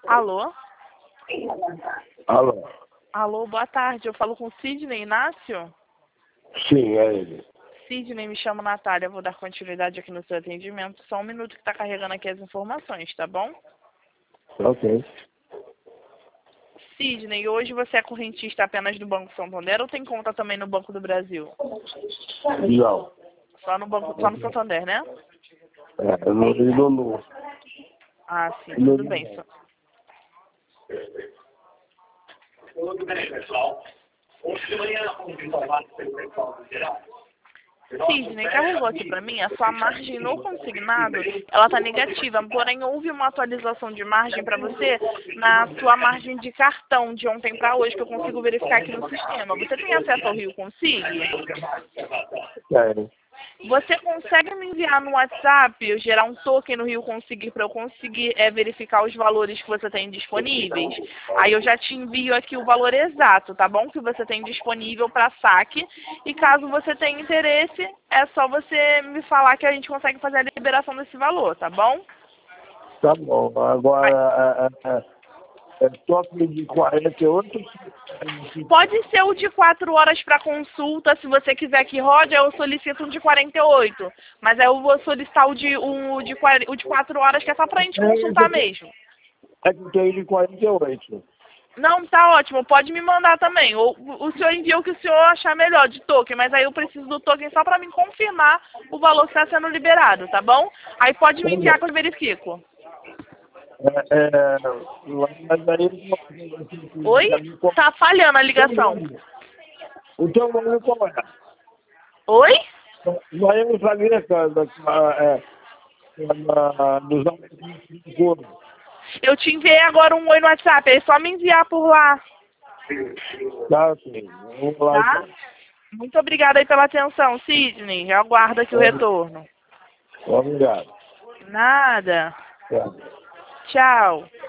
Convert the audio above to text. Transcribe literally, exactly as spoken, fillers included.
Alô? Alô? Alô, boa tarde. Eu falo com o Sidney Inácio? Sim, é ele. Sidney, me chamo Natália. Vou dar continuidade aqui no seu atendimento. Só um minuto que está carregando aqui as informações, tá bom? Ok. Sidney, hoje você é correntista apenas do Banco Santander ou tem conta também no Banco do Brasil? Não. Só no, banco, só no Santander, né? É, eu não ligo no... Ah, sim, no- tudo bem. Só- Tudo bem, pessoal. Hoje de manhã, como informado pelo pessoal do geral, Sidney, carregou aqui para mim, a sua margem no consignado, ela está negativa, porém houve uma atualização de margem para você na sua margem de cartão de ontem para hoje, que eu consigo verificar aqui no sistema. Você tem acesso ao Rio Consigo? É, Você consegue me enviar no WhatsApp, eu gerar um token no Rio Conseguir para eu conseguir é, verificar os valores que você tem disponíveis? Aí eu já te envio aqui o valor exato, tá bom? Que você tem disponível para saque. E caso você tenha interesse, é só você me falar que a gente consegue fazer a liberação desse valor, tá bom? tá bom. Agora, é, é, é, é toque de quarenta e oito. Pode ser o de quatro horas para consulta, se você quiser que rode, eu solicito um de quarenta e oito. Mas aí eu vou solicitar o de, o de, quar- o de quatro horas, que é só para a gente consultar mesmo. É que tem de quarenta e oito. Não, tá ótimo, pode me mandar também. O, o senhor envia o que o senhor achar melhor de token, mas aí eu preciso do token só para me confirmar o valor que está sendo liberado, tá bom? Aí pode me enviar que eu verifico. É, é, mas aí... Oi? Tá falhando a ligação. O teu nome qual é? Oi? Mas eu não sabia, cara, é, é, na- nos aplicativos. Eu te enviei agora um oi no WhatsApp, é só me enviar por lá, Tá, sim. Vamos lá, tá? então. Muito obrigada aí pela atenção, Sidney. Eu aguardo aqui o retorno. Obrigado. Nada. Tá. Tchau.